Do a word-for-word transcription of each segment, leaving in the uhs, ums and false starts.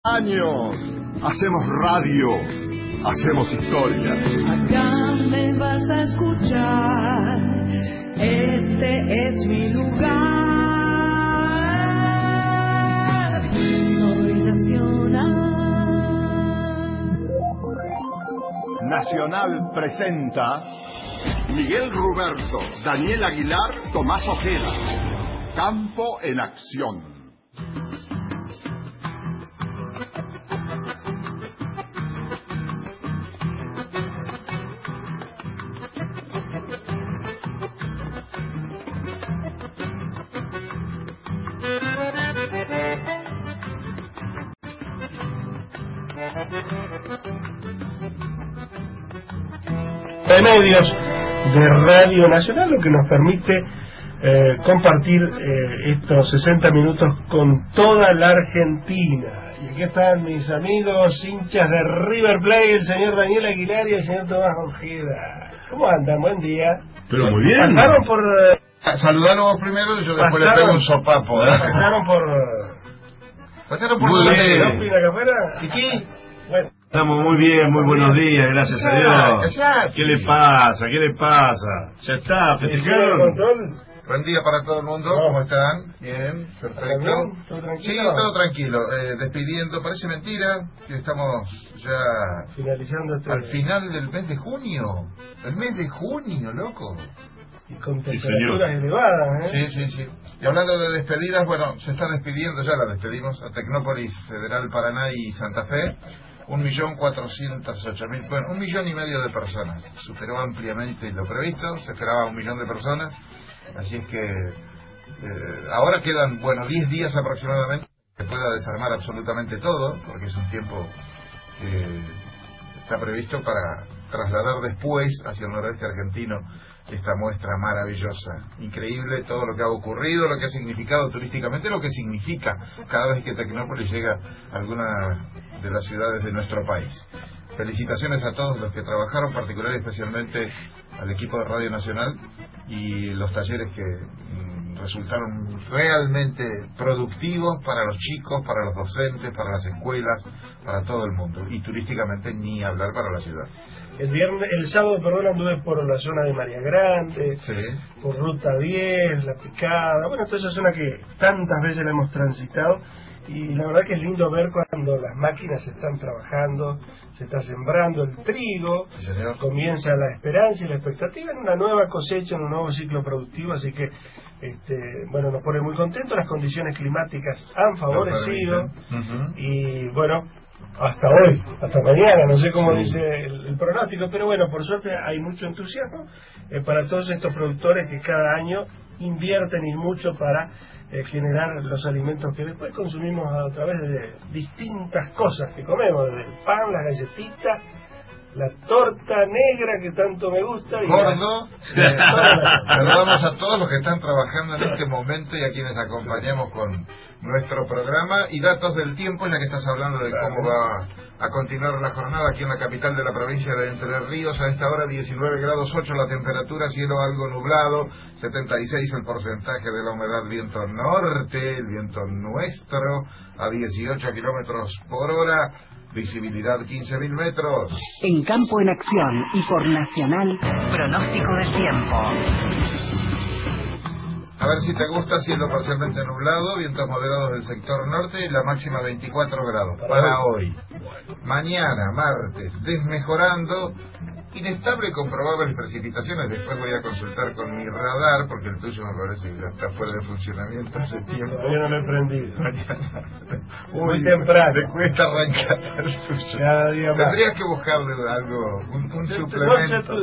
Años, hacemos radio, hacemos historia. Acá me vas a escuchar, este es mi lugar. Soy Nacional. Nacional presenta Miguel Ruberto, Daniel Aguilar, Tomás Ojeda. Campo en acción. De medios de Radio Nacional, lo que nos permite eh, compartir eh, estos sesenta minutos con toda la Argentina. Y aquí están mis amigos hinchas de River Plate, el señor Daniel Aguilar y el señor Tomás Ojeda. ¿Cómo andan? Buen día. Pero muy bien. Pasaron por... Eh, Saludalo vos primero y yo después pasaron, le pego un sopapo. ¿eh? Pasaron por... Pasaron por... Muy bien. ¿Dónde? ¿Acá afuera? ¿Y qué? Bueno. Estamos muy bien, muy buenos días, gracias a Dios. ¿Qué le pasa? ¿Qué le pasa? Ya está, festejaron. Buen día para todo el mundo, No. ¿cómo están? Bien, perfecto. ¿Todo tranquilo? Sí, todo tranquilo. Eh, despidiendo, parece mentira que estamos ya Finalizando este... al final del mes de junio. El mes de junio, loco. Y con Sí, temperaturas señor. elevadas, ¿eh? Sí, sí, sí. Y hablando de despedidas, bueno, se está despidiendo, ya la despedimos, a Tecnópolis, Federal Paraná y Santa Fe. Un millón cuatrocientos ocho mil, bueno, un millón y medio de personas. Superó ampliamente lo previsto, se esperaba un millón de personas. Así es que eh, ahora quedan, bueno, diez días aproximadamente que pueda desarmar absolutamente todo, porque es un tiempo que está previsto para trasladar después hacia el noroeste argentino esta muestra maravillosa, increíble todo lo que ha ocurrido, lo que ha significado turísticamente, lo que significa cada vez que Tecnópolis llega a alguna de las ciudades de nuestro país. Felicitaciones a todos los que trabajaron, particular y especialmente al equipo de Radio Nacional y los talleres que mm, resultaron realmente productivos para los chicos, para los docentes, para las escuelas, para todo el mundo, y turísticamente ni hablar para la ciudad. El viernes, el sábado, perdón, anduve por la zona de María Grande, Sí. por Ruta diez, La Picada, bueno, toda esa zona que tantas veces la hemos transitado, y la verdad que es lindo ver cuando las máquinas están trabajando, se está sembrando el trigo, Sí, señor. comienza la esperanza y la expectativa en una nueva cosecha, en un nuevo ciclo productivo, así que, este, bueno, nos pone muy contentos, las condiciones climáticas han favorecido, Uh-huh. y bueno, hasta hoy, hasta mañana, no sé cómo dice el, el pronóstico, pero bueno, por suerte hay mucho entusiasmo eh, para todos estos productores que cada año invierten y mucho para eh, generar los alimentos que después consumimos a través de distintas cosas que comemos, desde el pan, las galletitas, la torta negra que tanto me gusta y Gordo. la- Saludamos a todos los que están trabajando en este momento y a quienes acompañamos con nuestro programa y datos del tiempo en la que estás hablando de cómo va a continuar la jornada aquí en la capital de la provincia de Entre Ríos. A esta hora diecinueve grados ocho la temperatura, cielo algo nublado, setenta y seis el porcentaje de la humedad, viento norte, el viento nuestro a dieciocho kilómetros por hora, visibilidad quince mil metros. En Campo en Acción y por Nacional, pronóstico del tiempo. A ver si te gusta, cielo parcialmente nublado, vientos moderados del sector norte y la máxima veinticuatro grados para hoy. Mañana, martes, desmejorando, inestable con probables precipitaciones. Después voy a consultar con mi radar, porque el tuyo me parece que ya está fuera de funcionamiento hace tiempo. todavía no lo he prendido. Uy, Muy temprano. te cuesta arrancar el tuyo. Cada día más. Tendrías que buscarle algo, un, un suplemento.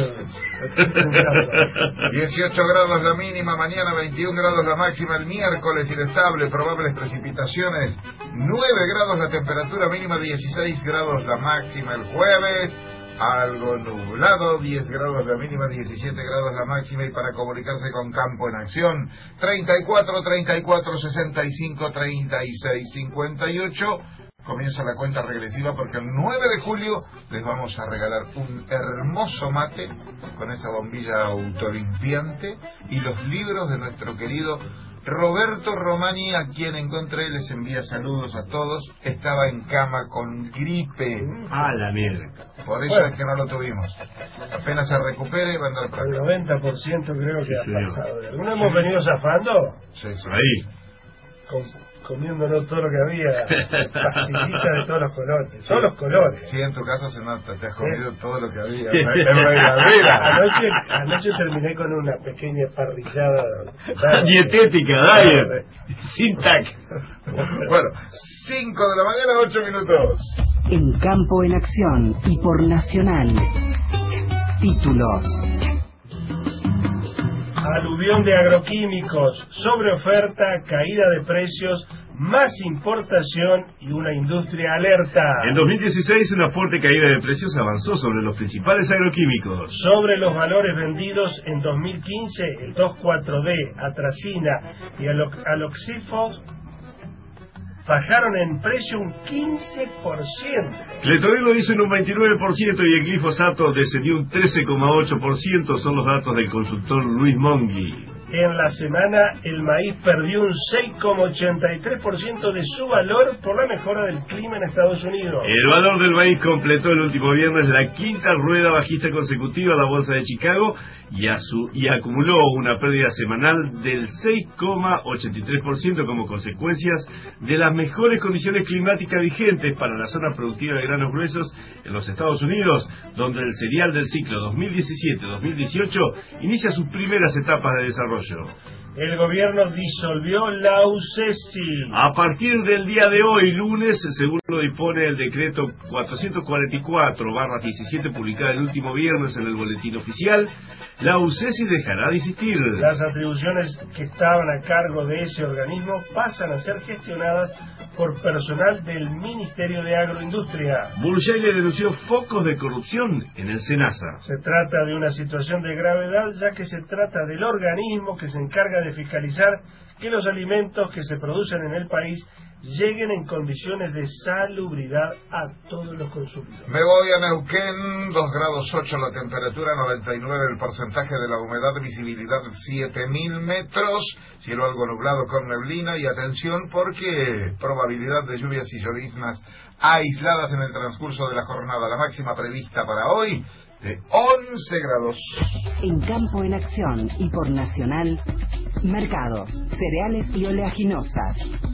dieciocho grados la mínima, mañana veintiún grados la máxima, el miércoles inestable, probables precipitaciones, nueve grados la temperatura mínima, dieciséis grados la máxima el jueves, algo nublado, diez grados la mínima, diecisiete grados la máxima, y para comunicarse con Campo en Acción, treinta y cuatro, treinta y cuatro, sesenta y cinco, treinta y seis, cincuenta y ocho, comienza la cuenta regresiva porque el nueve de julio les vamos a regalar un hermoso mate con esa bombilla autolimpiante y los libros de nuestro querido Roberto Romani, a quien encontré, les envía saludos a todos. Estaba en cama con gripe. Ah, la mierda. Por eso bueno. es que no lo tuvimos. Apenas se recupere, va a andar para el noventa por ciento creo que sí, ha pasado. ¿Alguna hemos sí. venido zafando? Sí, sí. Ahí. Con, comiéndonos todo lo que había, pastillitas de todos los colores, sí. todos los colores. Sí, en tu caso se nota, te has comido sí. todo lo que había. anoche, anoche terminé con una pequeña parrillada. Dietética, Dyer. Sin tac. Bueno, cinco de la mañana, ocho minutos. En Campo en Acción y por Nacional. Títulos. Aluvión de agroquímicos, sobreoferta, caída de precios, más importación y una industria alerta. En dos mil dieciséis una fuerte caída de precios avanzó sobre los principales agroquímicos. Sobre los valores vendidos en dos mil quince, el dos cuatro D, atracina y aloxifos bajaron en precio un quince por ciento. Cletoil lo hizo en un veintinueve por ciento y el glifosato descendió un trece coma ocho por ciento, son los datos del consultor Luis Mongui. En la semana el maíz perdió un seis coma ochenta y tres por ciento de su valor por la mejora del clima en Estados Unidos. El valor del maíz completó el último viernes la quinta rueda bajista consecutiva en la bolsa de Chicago y, a su, y acumuló una pérdida semanal del seis coma ochenta y tres por ciento como consecuencias de las mejores condiciones climáticas vigentes para la zona productiva de granos gruesos en los Estados Unidos, donde el cereal del ciclo dos mil diecisiete dos mil dieciocho inicia sus primeras etapas de desarrollo. El gobierno disolvió la U C E S I. A partir del día de hoy, lunes, según lo dispone el decreto cuatrocientos cuarenta y cuatro barra diecisiete, publicado el último viernes en el boletín oficial, la U C E S I dejará de existir. Las atribuciones que estaban a cargo de ese organismo pasan a ser gestionadas por personal del Ministerio de Agroindustria. Burjay le denunció focos de corrupción en el SENASA. Se trata de una situación de gravedad, ya que se trata del organismo que se encarga de fiscalizar que los alimentos que se producen en el país lleguen en condiciones de salubridad a todos los consumidores. Me voy a Neuquén, dos grados ocho la temperatura, noventa y nueve el porcentaje de la humedad, visibilidad siete mil metros, cielo algo nublado con neblina y atención porque probabilidad de lluvias y lloviznas aisladas en el transcurso de la jornada. La máxima prevista para hoy de once grados. En Campo en Acción y por Nacional, mercados, cereales y oleaginosas.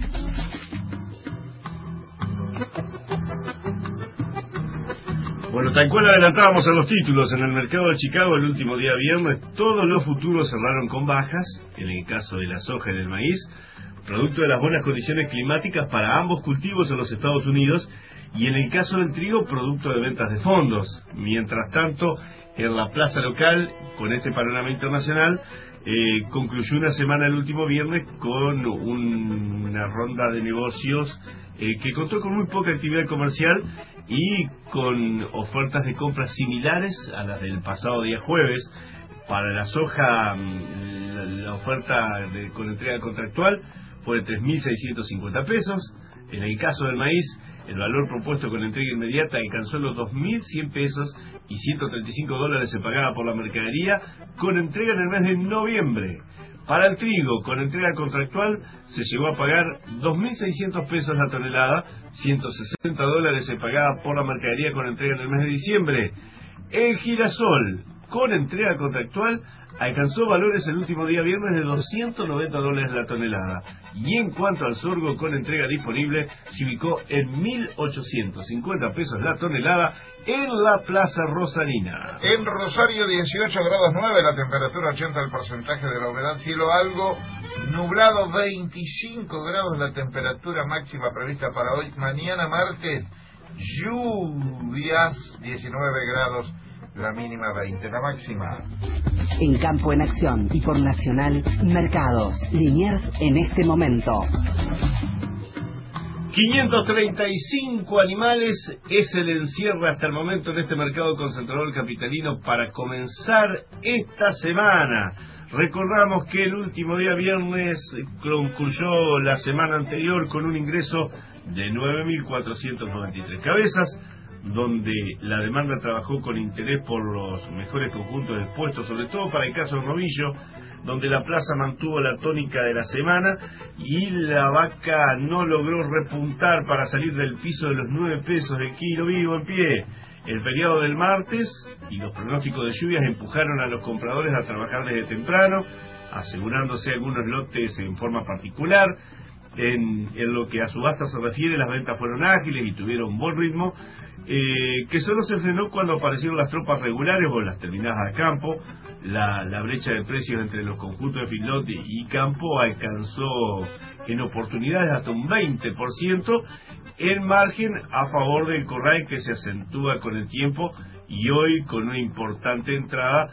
Bueno, tal cual adelantábamos a los títulos, en el mercado de Chicago el último día viernes todos los futuros cerraron con bajas, en el caso de la soja y del maíz, producto de las buenas condiciones climáticas para ambos cultivos en los Estados Unidos, y en el caso del trigo, producto de ventas de fondos. Mientras tanto, en la plaza local, con este panorama internacional, eh, concluyó una semana el último viernes con un, una ronda de negocios eh, que contó con muy poca actividad comercial y con ofertas de compras similares a las del pasado día jueves. Para la soja, la, la oferta de, con entrega contractual fue de tres mil seiscientos cincuenta pesos. En el caso del maíz, el valor propuesto con entrega inmediata alcanzó los dos mil cien pesos y ciento treinta y cinco dólares se pagaba por la mercadería con entrega en el mes de noviembre. Para el trigo, con entrega contractual, se llegó a pagar dos mil seiscientos pesos la tonelada, ciento sesenta dólares se pagaba por la mercadería con entrega en el mes de diciembre. El girasol, con entrega contractual, alcanzó valores el último día viernes de doscientos noventa dólares la tonelada. Y en cuanto al sorgo con entrega disponible, se ubicó en mil ochocientos cincuenta pesos la tonelada en la Plaza Rosarina. En Rosario, dieciocho grados nueve, la temperatura ochenta el porcentaje de la humedad, cielo algo nublado, veinticinco grados la temperatura máxima prevista para hoy. Mañana martes, lluvias, diecinueve grados. La mínima veinte, la máxima. En Campo en Acción y por Nacional, mercados, Liniers en este momento. quinientos treinta y cinco animales es el encierre hasta el momento en este mercado concentrador capitalino para comenzar esta semana. Recordamos que el último día viernes concluyó la semana anterior con un ingreso de nueve mil cuatrocientos noventa y tres cabezas, donde la demanda trabajó con interés por los mejores conjuntos expuestos, sobre todo para el caso de novillo, donde la plaza mantuvo la tónica de la semana y la vaca no logró repuntar para salir del piso de los nueve pesos el kilo vivo en pie. El feriado del martes y los pronósticos de lluvias empujaron a los compradores a trabajar desde temprano, asegurándose algunos lotes en forma particular. En, en lo que a subasta se refiere, las ventas fueron ágiles y tuvieron buen ritmo, eh, que solo se frenó cuando aparecieron las tropas regulares o las terminadas a campo. La, la brecha de precios entre los conjuntos de feedlot y campo alcanzó en oportunidades hasta un veinte por ciento, en margen a favor del corral, que se acentúa con el tiempo, y hoy con una importante entrada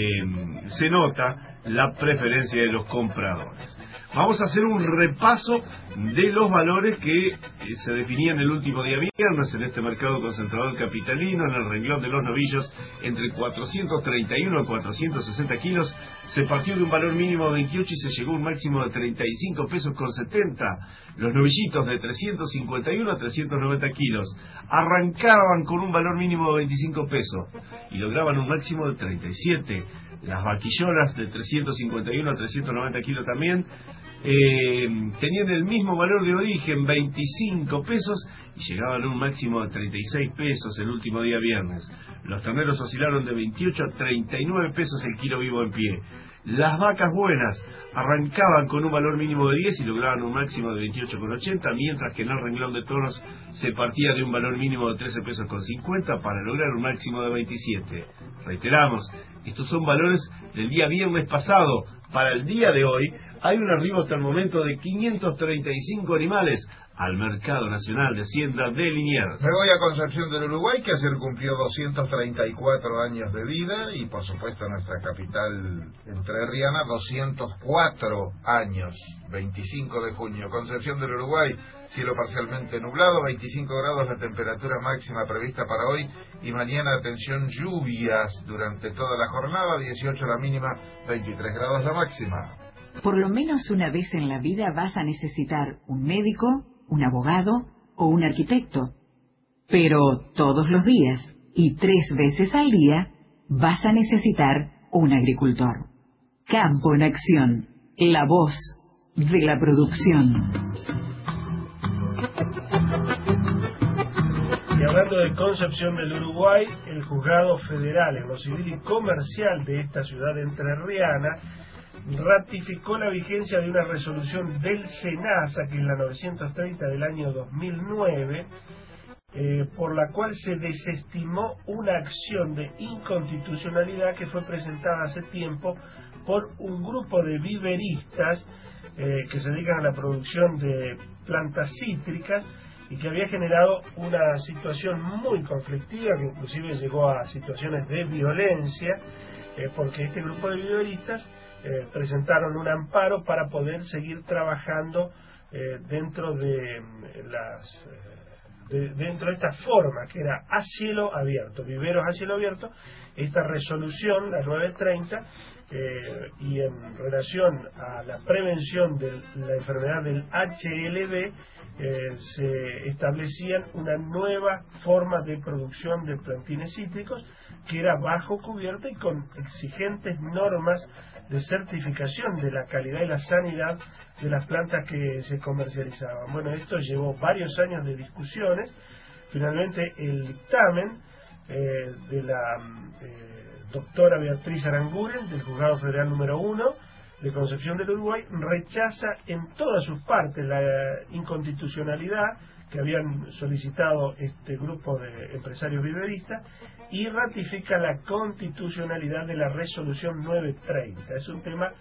eh, se nota la preferencia de los compradores. Vamos a hacer un repaso de los valores que eh, se definían el último día viernes en este mercado concentrador capitalino. En el renglón de los novillos, entre cuatrocientos treinta y uno y cuatrocientos sesenta kilos, se partió de un valor mínimo de veintiocho y se llegó a un máximo de treinta y cinco pesos con setenta. Los novillitos de trescientos cincuenta y uno a trescientos noventa kilos arrancaban con un valor mínimo de veinticinco pesos y lograban un máximo de treinta y siete. Las vaquillonas de trescientos cincuenta y uno a trescientos noventa kilos también eh, tenían el mismo valor de origen, veinticinco pesos, y llegaban a un máximo de treinta y seis pesos el último día viernes. Los terneros oscilaron de veintiocho a treinta y nueve pesos el kilo vivo en pie. Las vacas buenas arrancaban con un valor mínimo de diez y lograban un máximo de veintiocho con ochenta, mientras que en el renglón de toros se partía de un valor mínimo de trece pesos con cincuenta para lograr un máximo de veintisiete. Reiteramos, estos son valores del día viernes pasado. Para el día de hoy hay un arribo hasta el momento de quinientos treinta y cinco animales al Mercado Nacional de Hacienda de Liniers. Me voy a Concepción del Uruguay, que ayer cumplió doscientos treinta y cuatro años de vida, y por supuesto nuestra capital entrerriana, doscientos cuatro años, veinticinco de junio. Concepción del Uruguay, cielo parcialmente nublado, veinticinco grados la temperatura máxima prevista para hoy, y mañana, atención, lluvias durante toda la jornada, dieciocho la mínima, veintitrés grados la máxima. Por lo menos una vez en la vida vas a necesitar un médico, un abogado o un arquitecto. Pero todos los días y tres veces al día vas a necesitar un agricultor. Campo en Acción, la voz de la producción. Y hablando de Concepción del Uruguay, el Juzgado Federal en lo Civil y Comercial de esta ciudad entrerriana ratificó la vigencia de una resolución del SENASA, que es la novecientos treinta del año dos mil nueve, eh, por la cual se desestimó una acción de inconstitucionalidad que fue presentada hace tiempo por un grupo de viveristas eh, que se dedican a la producción de plantas cítricas y que había generado una situación muy conflictiva, que inclusive llegó a situaciones de violencia, eh, porque este grupo de viveristas Eh, presentaron un amparo para poder seguir trabajando eh, dentro de eh, las eh, de, dentro de esta forma que era a cielo abierto, viveros a cielo abierto. Esta resolución, la novecientos treinta, eh, y en relación a la prevención de la enfermedad del H L V, eh, se establecían una nueva forma de producción de plantines cítricos que era bajo cubierta y con exigentes normas de certificación de la calidad y la sanidad de las plantas que se comercializaban. Bueno, esto llevó varios años de discusiones. Finalmente el dictamen eh, de la eh, doctora Beatriz Aranguren, del Juzgado Federal número uno de Concepción del Uruguay, rechaza en todas sus partes la inconstitucionalidad que habían solicitado este grupo de empresarios viveristas y ratifica la constitucionalidad de la resolución novecientos treinta. Es un tema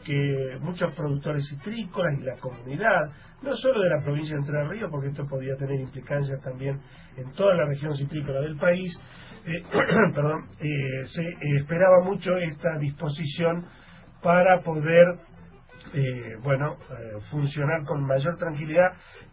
que muchos productores citrícolas y la comunidad, no solo de la provincia de Entre Ríos, porque esto podía tener implicancias también en toda la región citrícola del país, eh, perdón, eh, se eh, esperaba mucho esta disposición para poder eh, bueno, eh, funcionar con mayor tranquilidad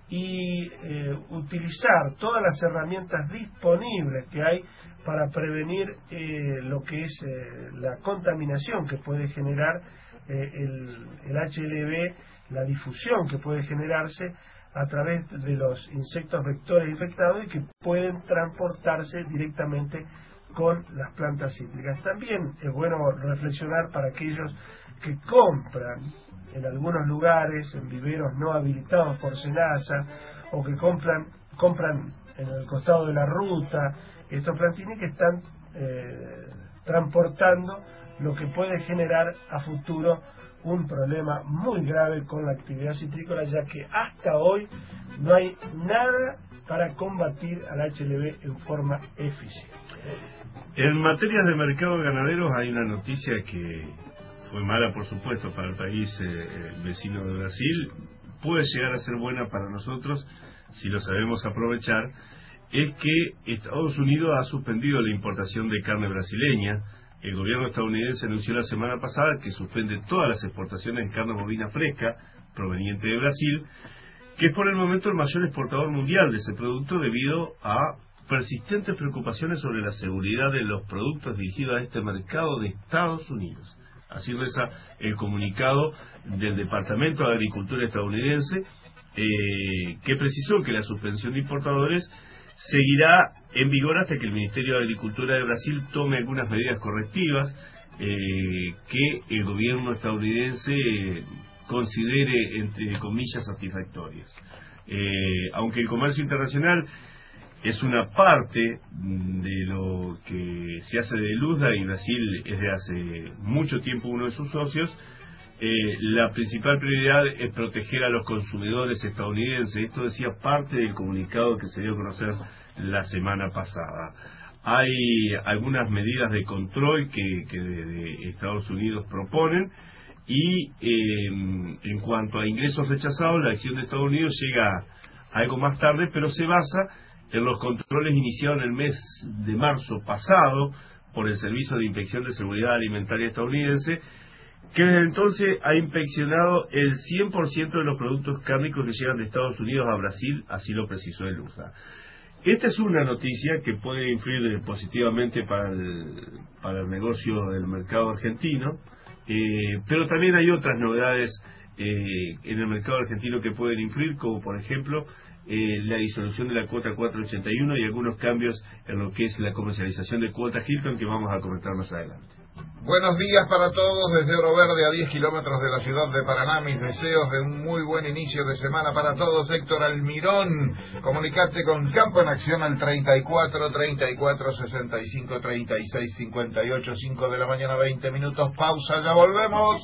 y eh, utilizar todas las herramientas disponibles que hay para prevenir eh, lo que es eh, la contaminación que puede generar eh, el, el H L V, la difusión que puede generarse a través de los insectos vectores infectados y que pueden transportarse directamente con las plantas cítricas. También es bueno reflexionar para aquellos que compran en algunos lugares, en viveros no habilitados por SENASA, o que compran, compran en el costado de la ruta, estos plantines que están eh, transportando, lo que puede generar a futuro un problema muy grave con la actividad citrícola, ya que hasta hoy no hay nada para combatir al H L V en forma eficiente. En materia de mercados ganaderos hay una noticia que fue mala, por supuesto, para el país eh, vecino de Brasil, puede llegar a ser buena para nosotros si lo sabemos aprovechar. Es que Estados Unidos ha suspendido la importación de carne brasileña. El gobierno estadounidense anunció la semana pasada que suspende todas las exportaciones de carne bovina fresca proveniente de Brasil, que es por el momento el mayor exportador mundial de ese producto debido a persistentes preocupaciones sobre la seguridad de los productos dirigidos a este mercado de Estados Unidos. Así reza el comunicado del Departamento de Agricultura estadounidense, eh, que precisó que la suspensión de importadores seguirá en vigor hasta que el Ministerio de Agricultura de Brasil tome algunas medidas correctivas eh, que el gobierno estadounidense eh, considere, entre comillas, satisfactorias. Eh, aunque el comercio internacional es una parte de lo que se hace de Luzda, y Brasil es de hace mucho tiempo uno de sus socios, eh, la principal prioridad es proteger a los consumidores estadounidenses. Esto decía parte del comunicado que se dio a conocer la semana pasada. Hay algunas medidas de control que, que de, de Estados Unidos proponen, y eh, en cuanto a ingresos rechazados, la acción de Estados Unidos llega algo más tarde, pero se basa en los controles iniciados en el mes de marzo pasado por el Servicio de Inspección de Seguridad Alimentaria estadounidense, que desde entonces ha inspeccionado el cien por ciento de los productos cárnicos que llegan de Estados Unidos a Brasil, así lo precisó el U S D A. Esta es una noticia que puede influir positivamente para el, para el negocio del mercado argentino, eh, pero también hay otras novedades eh, en el mercado argentino que pueden influir, como por ejemplo eh, la disolución de la cuota cuatrocientos ochenta y uno y algunos cambios en lo que es la comercialización de cuotas Hilton, que vamos a comentar más adelante. Buenos días para todos desde Oro Verde, a diez kilómetros de la ciudad de Paraná. Mis deseos de un muy buen inicio de semana para todos. Héctor Almirón, comunicate con Campo en Acción al treinta y cuatro, treinta y cuatro, sesenta y cinco, treinta y seis, cincuenta y ocho, cinco de la mañana, veinte minutos. Pausa, ya volvemos.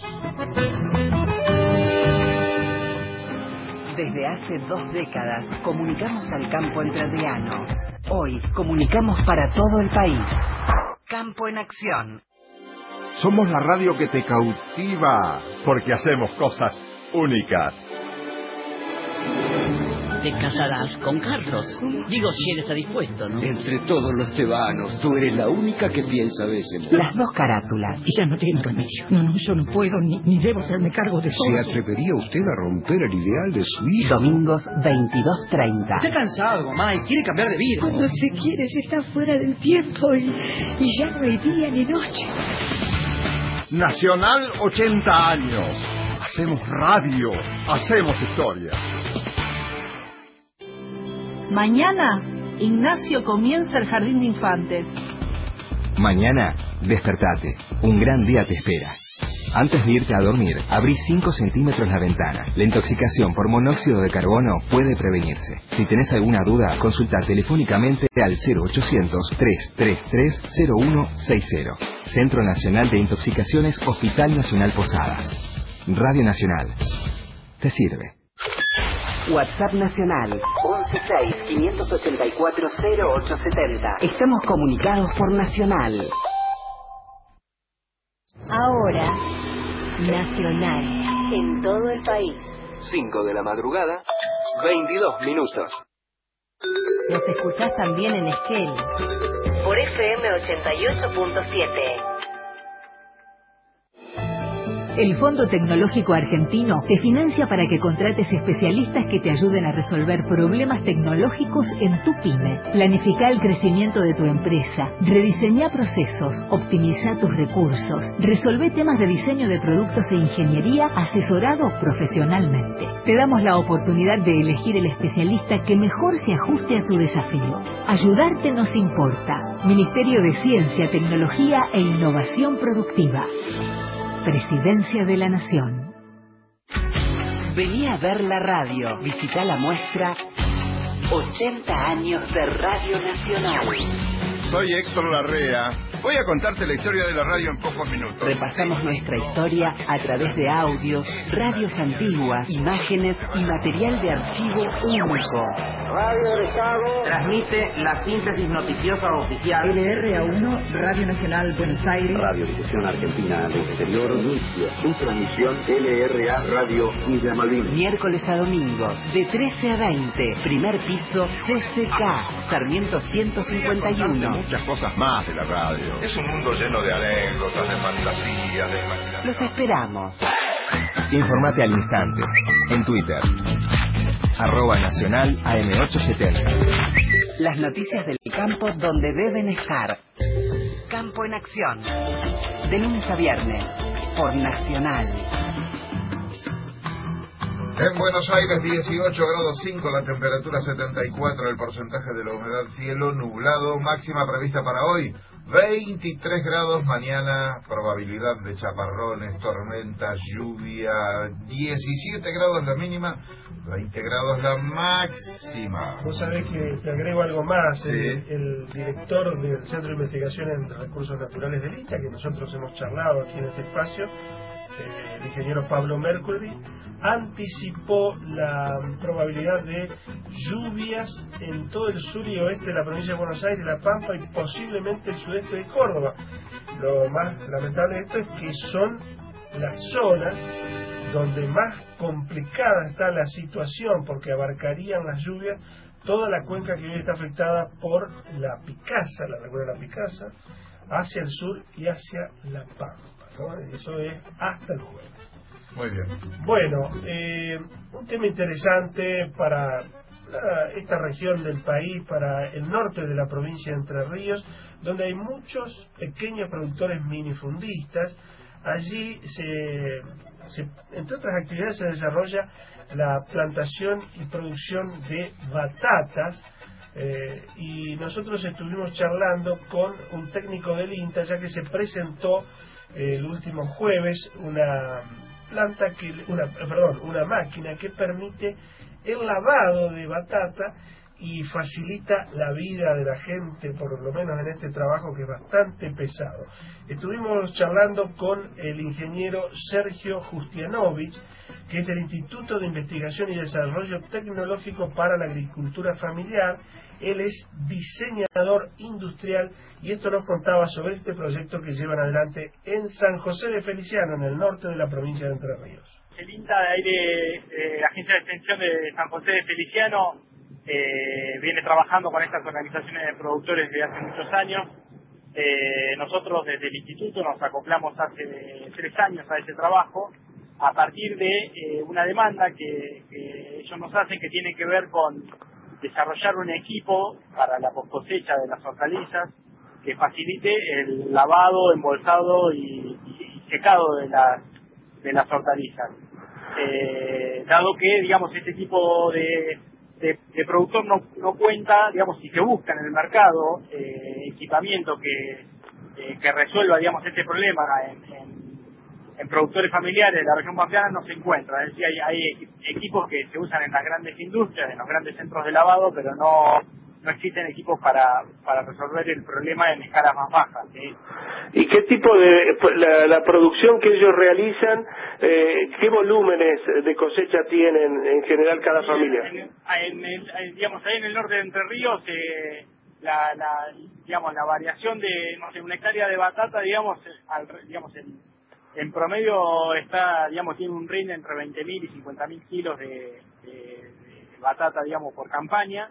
Desde hace dos décadas comunicamos al campo entrerriano. Hoy comunicamos para todo el país. Campo en Acción. Somos la radio que te cautiva, porque hacemos cosas únicas. Te casarás con Carlos. Digo, si él está dispuesto, ¿no? Entre todos los tebanos, tú eres la única que piensa de ese modo. Las dos carátulas. Y ya no tiene remedio. No, no, yo no puedo ni, ni debo hacerme cargo de todo. ¿Se atrevería usted a romper el ideal de su hija? Domingos veintidós treinta. Está cansado, mamá, y quiere cambiar de vida. Cuando se quiere se está fuera del tiempo y, y ya no hay día ni noche. Nacional ochenta años. Hacemos radio, hacemos historia. Mañana, Ignacio comienza el jardín de infantes. Mañana, despertate. Un gran día te espera. Antes de irte a dormir, abrí cinco centímetros la ventana. La intoxicación por monóxido de carbono puede prevenirse. Si tenés alguna duda, consulta telefónicamente al cero ochocientos, trescientos treinta y tres, cero uno sesenta. Centro Nacional de Intoxicaciones, Hospital Nacional Posadas. Radio Nacional. Te sirve. WhatsApp Nacional once seis, quinientos ochenta y cuatro, cero ocho setenta. Estamos comunicados por Nacional. Ahora, Nacional, en todo el país. cinco de la madrugada, veintidós minutos. Nos escuchás también en Esquel, por F M ochenta y ocho punto siete. El Fondo Tecnológico Argentino te financia para que contrates especialistas que te ayuden a resolver problemas tecnológicos en tu pyme. Planifica el crecimiento de tu empresa, rediseña procesos, optimiza tus recursos, resolve temas de diseño de productos e ingeniería asesorado profesionalmente. Te damos la oportunidad de elegir el especialista que mejor se ajuste a tu desafío. Ayudarte nos importa. Ministerio de Ciencia, Tecnología e Innovación Productiva. Presidencia de la Nación. Vení a ver la radio. Visita la muestra ochenta años de Radio Nacional. Soy Héctor Larrea. Voy a contarte la historia de la radio en pocos minutos. Repasamos nuestra historia a través de audios, radios antiguas, imágenes y material de archivo único. Radio del Estado transmite la síntesis noticiosa oficial. L R A uno, Radio Nacional Buenos Aires. Radiodifusión Argentina del Exterior inicia su transmisión. L R A Radio Villa Malvinas. Miércoles a domingos, de trece a veinte. Primer piso, C C K, Sarmiento ciento cincuenta y uno. Muchas cosas más de la radio. Es un mundo lleno de anécdotas, de fantasías, de imaginación. Los esperamos. Informate al instante. En Twitter. Arroba Nacional A M ochocientos setenta. Las noticias del campo donde deben estar. Campo en Acción. De lunes a viernes. Por Nacional. En Buenos Aires dieciocho grados cinco, la temperatura setenta y cuatro, el porcentaje de la humedad cielo nublado, máxima prevista para hoy veintitrés grados, mañana probabilidad de chaparrones, tormentas, lluvia, diecisiete grados la mínima, veinte grados la máxima. Vos sabés que te agrego algo más, sí. el, el director del Centro de Investigación en Recursos Naturales del INTA, que nosotros hemos charlado aquí en este espacio, eh, el ingeniero Pablo Mercury, anticipó la probabilidad de lluvias en todo el sur y oeste de la provincia de Buenos Aires, La Pampa y posiblemente el sudeste de Córdoba. Lo más lamentable de esto es que son las zonas donde más complicada está la situación, porque abarcarían las lluvias toda la cuenca que hoy está afectada por la Picasa, la laguna de la Picasa, hacia el sur y hacia La Pampa, ¿no? Eso es hasta el jueves. Muy bien. Bueno, eh, un tema interesante para la, esta región del país, para el norte de la provincia de Entre Ríos, donde hay muchos pequeños productores minifundistas. Allí, se, se, entre otras actividades, se desarrolla la plantación y producción de batatas. Eh, y nosotros estuvimos charlando con un técnico del INTA, ya que se presentó eh, el último jueves una planta que una perdón una máquina que permite el lavado de batata y facilita la vida de la gente, por lo menos en este trabajo que es bastante pesado. Estuvimos charlando con el ingeniero Sergio Justianovich, que es del Instituto de Investigación y Desarrollo Tecnológico para la Agricultura Familiar. Él es diseñador industrial y esto nos contaba sobre este proyecto que llevan adelante en San José de Feliciano, en el norte de la provincia de Entre Ríos. El INTA de ahí de, de la Agencia de Extensión de San José de Feliciano eh, viene trabajando con estas organizaciones de productores desde hace muchos años. Eh, nosotros desde el instituto nos acoplamos hace tres años a ese trabajo a partir de eh, una demanda que, que ellos nos hacen, que tiene que ver con desarrollar un equipo para la poscosecha de las hortalizas que facilite el lavado, embolsado y, y secado de las de las hortalizas. Eh, dado que, digamos, este tipo de, de, de productor no, no cuenta, digamos, si se busca en el mercado eh, equipamiento que, eh, que resuelva, digamos, este problema en, en, en productores familiares de la región pampeana, no se encuentra. Es decir, hay, hay equipos que se usan en las grandes industrias, en los grandes centros de lavado, pero no no existen equipos para para resolver el problema en escalas más bajas, ¿sí? ¿Y qué tipo de la, la producción que ellos realizan, eh, qué volúmenes de cosecha tienen en general cada familia? En, en el, en, digamos, ahí en el norte de Entre Ríos, eh, la, la digamos la variación de, no sé, una hectárea de batata, digamos, al, digamos en, en promedio está, digamos, tiene un rinde entre veinte mil y cincuenta mil kilos de, de, de batata, digamos, por campaña.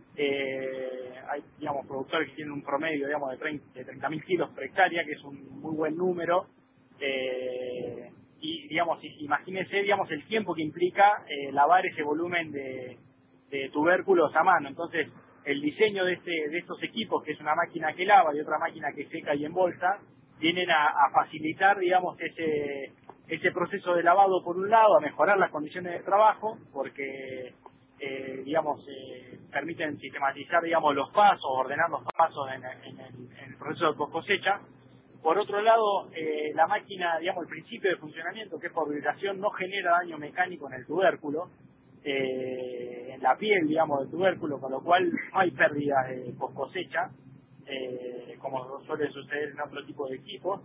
Eh, hay, digamos, productores que tienen un promedio, digamos, de treinta mil kilos por hectárea, que es un muy buen número, eh, y digamos, imagínense, digamos, el tiempo que implica eh, lavar ese volumen de, de tubérculos a mano. Entonces, el diseño de, este, de estos equipos, que es una máquina que lava y otra máquina que seca y embolsa, vienen a, a facilitar, digamos, ese, ese proceso de lavado por un lado, a mejorar las condiciones de trabajo, porque, eh, digamos, eh, permiten sistematizar, digamos, los pasos, ordenar los pasos en, en, el, en el proceso de cosecha. Por otro lado, eh, la máquina, digamos, el principio de funcionamiento, que es por vibración, no genera daño mecánico en el tubérculo, eh, en la piel, digamos, del tubérculo, con lo cual no hay pérdidas de post cosecha, eh, como suele suceder en otro tipo de equipos.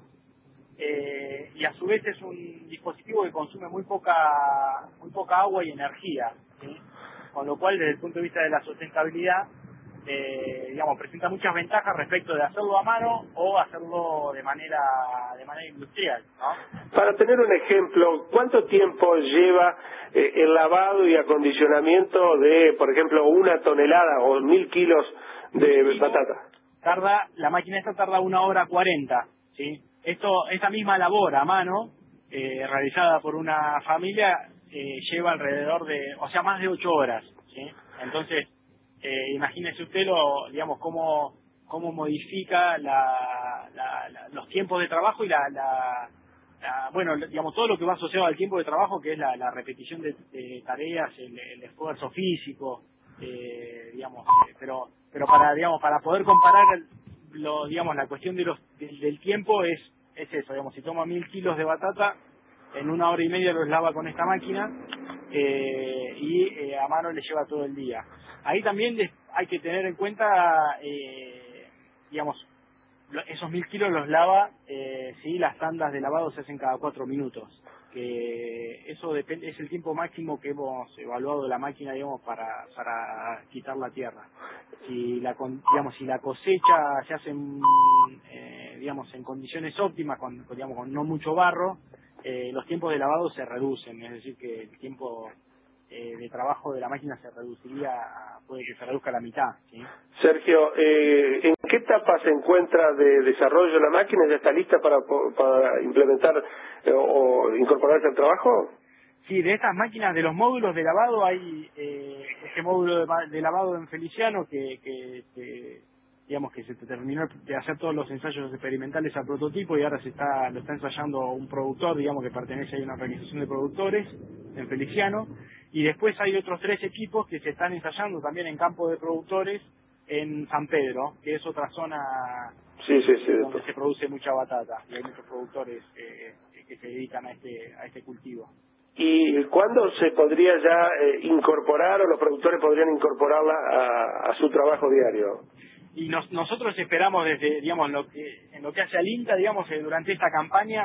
Eh, y a su vez es un dispositivo que consume muy poca muy poca agua y energía, ¿sí? Con lo cual, desde el punto de vista de la sustentabilidad, Eh, digamos, presenta muchas ventajas respecto de hacerlo a mano o hacerlo de manera de manera industrial, ¿no? Para tener un ejemplo, ¿cuánto tiempo lleva eh, el lavado y acondicionamiento de, por ejemplo, una tonelada o mil kilos de kilo, batata? Tarda, la máquina esta tarda una hora cuarenta, ¿sí? Esto, esta misma labor a mano, eh, realizada por una familia, eh, lleva alrededor de, o sea, más de ocho horas, ¿sí? Entonces, Eh, imagínese usted lo, digamos, cómo, cómo modifica la, la, la, los tiempos de trabajo y la, la, la, bueno, digamos, todo lo que va asociado al tiempo de trabajo, que es la, la repetición de, de tareas, el, el esfuerzo físico, eh, digamos, eh, pero, pero para, digamos, para poder comparar, el, lo, digamos, la cuestión de los, del, del tiempo es, es eso, digamos, si toma mil kilos de batata, en una hora y media los lava con esta máquina, eh, y eh, a mano le lleva todo el día. Ahí también hay que tener en cuenta, eh, digamos, esos mil kilos los lava, eh, sí, las tandas de lavado se hacen cada cuatro minutos, que eso depende, es el tiempo máximo que hemos evaluado de la máquina, digamos, para para quitar la tierra. Si la, digamos, si la cosecha se hace, en, eh, digamos, en condiciones óptimas, con, digamos, con no mucho barro, eh, los tiempos de lavado se reducen, es decir, que el tiempo Eh, de trabajo de la máquina se reduciría, puede que se reduzca a la mitad, ¿sí? Sergio, eh, ¿en qué etapa se encuentra de desarrollo la máquina? ¿Ya está lista para, para implementar eh, o incorporarse al trabajo? Sí, de estas máquinas, de los módulos de lavado, hay eh, este módulo de, de lavado en Feliciano que, que, que digamos que se terminó de hacer todos los ensayos experimentales al prototipo y ahora se está lo está ensayando un productor, digamos, que pertenece a una organización de productores en Feliciano. Y después hay otros tres equipos que se están ensayando también en campo de productores en San Pedro, que es otra zona sí, sí, sí, donde se produce mucha batata y hay muchos productores eh, que se dedican a este a este cultivo. ¿Y cuándo se podría ya eh, incorporar o los productores podrían incorporarla a, a su trabajo diario? Y nos, nosotros esperamos desde, digamos, en lo que, en lo que hace al INTA, digamos, eh, durante esta campaña,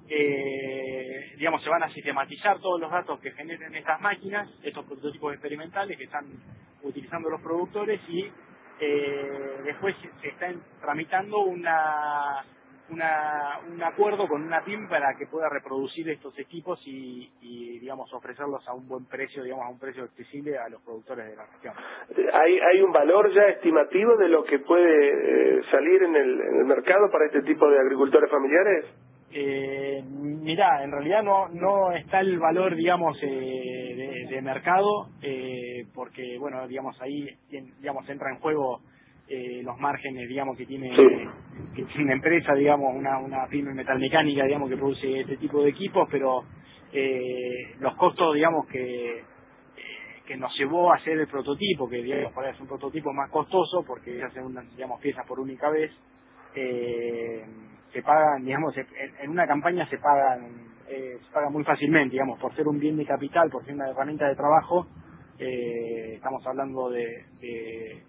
eh, digamos, se van a sistematizar todos los datos que generen estas máquinas, estos prototipos experimentales que están utilizando los productores y eh, después se está tramitando una, una un acuerdo con una P Y M para que pueda reproducir estos equipos y, y digamos ofrecerlos a un buen precio, digamos a un precio accesible a los productores de la región. ¿Hay, hay un valor ya estimativo de lo que puede eh, salir en el, en el mercado para este tipo de agricultores familiares? Eh, mirá, en realidad no no está el valor, digamos, eh, de, de mercado, eh, porque, bueno, digamos, ahí, digamos, entra en juego eh, los márgenes, digamos, que tiene, sí. que tiene una empresa, digamos, una, una pyme metalmecánica, digamos, que produce este tipo de equipos, pero eh, los costos, digamos, que que nos llevó a hacer el prototipo, que, digamos, por ahí es un prototipo más costoso, porque se hacen, unas, digamos, piezas por única vez, eh, se pagan, digamos, en, en una campaña se pagan eh, se pagan muy fácilmente, digamos, por ser un bien de capital, por ser una herramienta de trabajo, eh, estamos hablando de, de,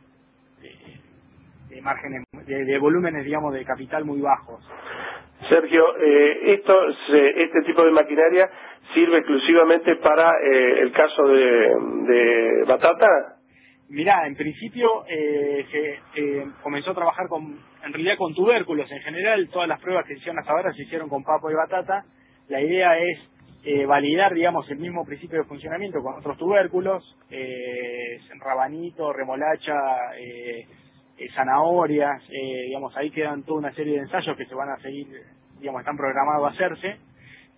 de, de márgenes, de, de volúmenes, digamos, de capital muy bajos. Sergio, eh, esto, se, este tipo de maquinaria sirve exclusivamente para eh, el caso de, de batata. Mirá, en principio eh, se, se comenzó a trabajar con, en realidad con tubérculos. En general, todas las pruebas que se hicieron hasta ahora se hicieron con papo y batata. La idea es eh, validar, digamos, el mismo principio de funcionamiento con otros tubérculos, eh, rabanito, remolacha, eh, eh, zanahorias, eh, digamos, ahí quedan toda una serie de ensayos que se van a seguir, digamos, están programados a hacerse.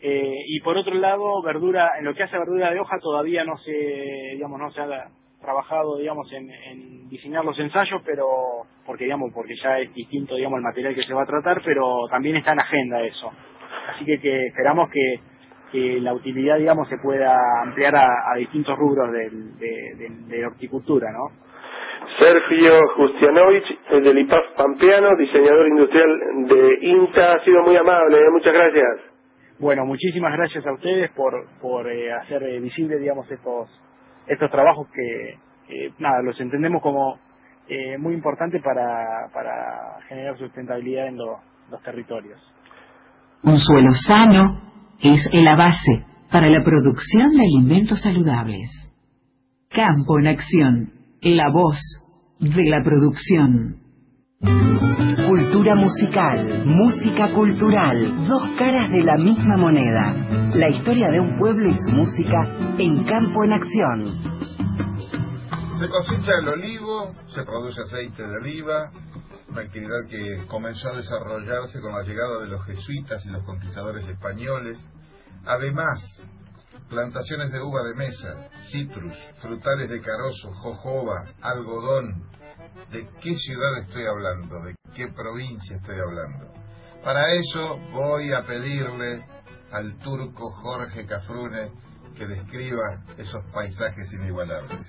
Eh, y por otro lado, verdura, en lo que hace a verdura de hoja todavía no se, digamos, no se ha trabajado, digamos, en, en diseñar los ensayos, pero porque, digamos, porque ya es distinto, digamos, el material que se va a tratar, pero también está en agenda eso. Así que, que esperamos que, que la utilidad, digamos, se pueda ampliar a, a distintos rubros de, de, de, de horticultura, ¿no? Sergio Justianovich, del I P A F Pampeano, diseñador industrial de INTA, ha sido muy amable, ¿eh? Muchas gracias. Bueno, muchísimas gracias a ustedes por por eh, hacer eh, visible, digamos, estos estos trabajos que, que nada, los entendemos como eh, muy importantes para para generar sustentabilidad en los, los territorios. Un suelo sano es la base para la producción de alimentos saludables. Campo en Acción, la voz de la producción. Cultura musical, música cultural, dos caras de la misma moneda. La historia de un pueblo y su música en Campo en Acción. Se cosecha el olivo, se produce aceite de oliva, una actividad que comenzó a desarrollarse con la llegada de los jesuitas y los conquistadores españoles. Además, plantaciones de uva de mesa, citrus, frutales de carozo, jojoba, algodón. ¿De qué ciudad estoy hablando? ¿De qué provincia estoy hablando? Para eso voy a pedirle al turco Jorge Cafrune que describa esos paisajes inigualables.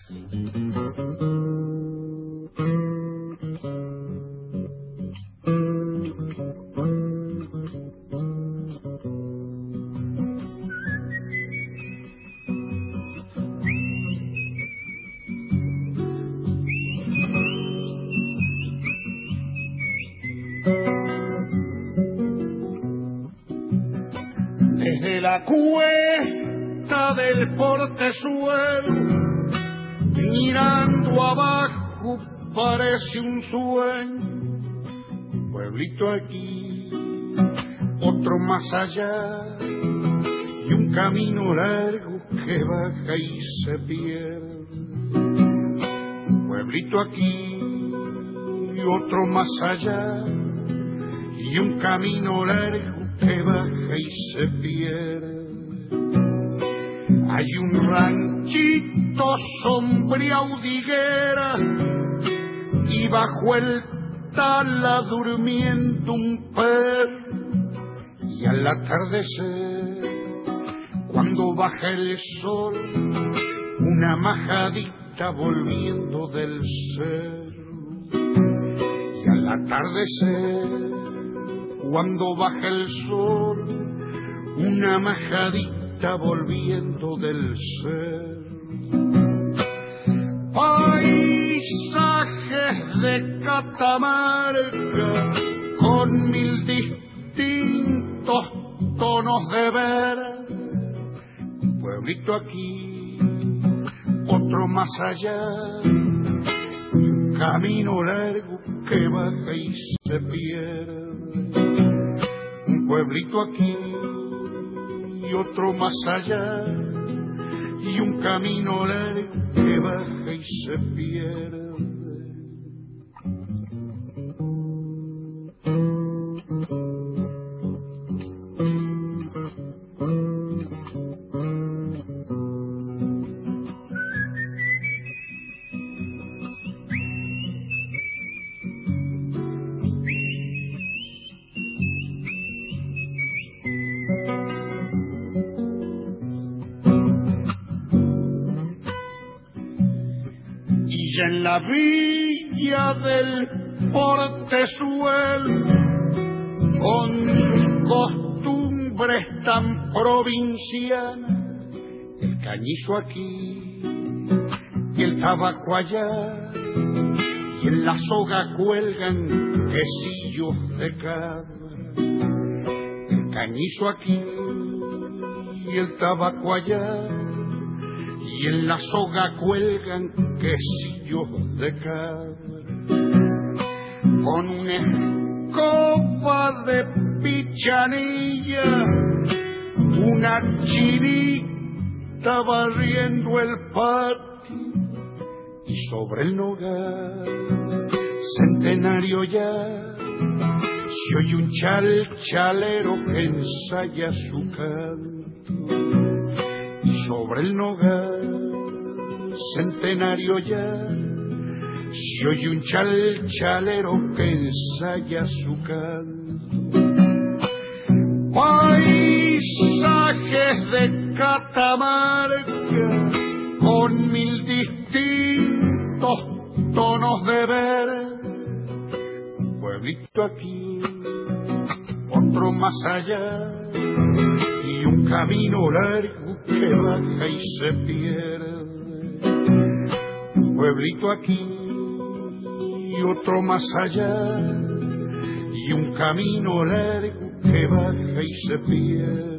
Desde la cuesta del portezuelo, mirando abajo parece un sueño, pueblito aquí, otro más allá, y un camino largo que baja y se pierde. Un pueblito aquí, y otro más allá, y un camino largo que baja y se pierde. Hay un ranchito sombreado de higuera y bajo el tala durmiendo un perro, y al atardecer cuando baja el sol una majadita volviendo del cerro, y al atardecer cuando baja el sol, una majadita volviendo del cerro. Paisajes de Catamarca con mil distintos tonos de verde. Un pueblito aquí, otro más allá, un camino largo que baja y se pierde. Un pueblito aquí y otro más allá, y un camino largo que baja y se pierde. En la villa del portezuelo, con sus costumbres tan provincianas, el cañizo aquí y el tabaco allá, y en la soga cuelgan quesillos de cabra. El cañizo aquí y el tabaco allá, y en la soga cuelgan quesillos de cabra, con una escoba de pichanilla, una chinita barriendo el patio, y sobre el nogal centenario ya Si oye un chal chalero que ensaya su canto y sobre el nogal centenario ya, si oye un chal chalero que ensaya su canto, paisajes de Catamarca con mil distintos tonos de ver, un pueblito aquí, otro más allá, y un camino largo que baja y se pierde, un pueblito aquí y otro más allá, y un camino largo que baja y se pierde.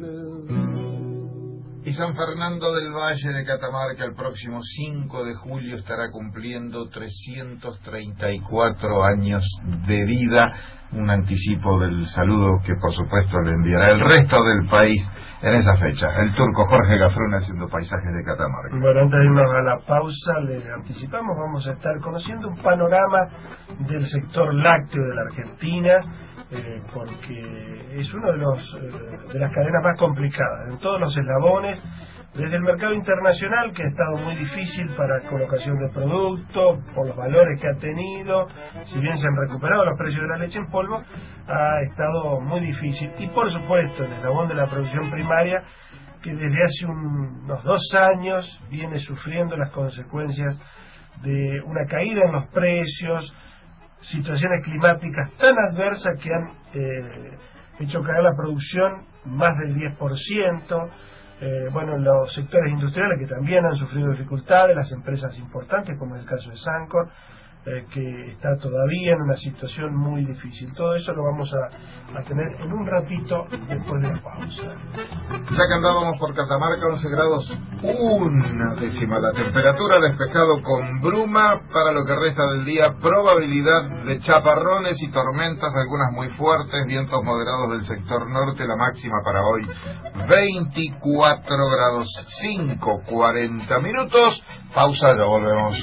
Y San Fernando del Valle de Catamarca el próximo cinco de julio estará cumpliendo trescientos treinta y cuatro años de vida, un anticipo del saludo que por supuesto le enviará el resto del país en esa fecha. El turco Jorge Gafrún haciendo paisajes de Catamarca. Bueno, antes de irnos a la pausa, le anticipamos, vamos a estar conociendo un panorama del sector lácteo de la Argentina, eh, porque es uno de los eh, de las cadenas más complicadas en todos los eslabones, desde el mercado internacional, que ha estado muy difícil para colocación de productos por los valores que ha tenido, si bien se han recuperado los precios de la leche en polvo, ha estado muy difícil, y por supuesto el eslabón de la producción primaria, que desde hace un, unos dos años viene sufriendo las consecuencias de una caída en los precios, situaciones climáticas tan adversas que han eh, hecho caer la producción más del diez por ciento, eh, bueno, los sectores industriales que también han sufrido dificultades, las empresas importantes como es el caso de Sancor, eh, que está todavía en una situación muy difícil. Todo eso lo vamos a, a tener en un ratito después de la pausa. Ya que andábamos por Catamarca, once grados una décima la temperatura, despejado con bruma para lo que resta del día, probabilidad de chaparrones y tormentas, algunas muy fuertes, vientos moderados del sector norte, la máxima para hoy veinticuatro grados, cinco cuarenta minutos, pausa, ya volvemos.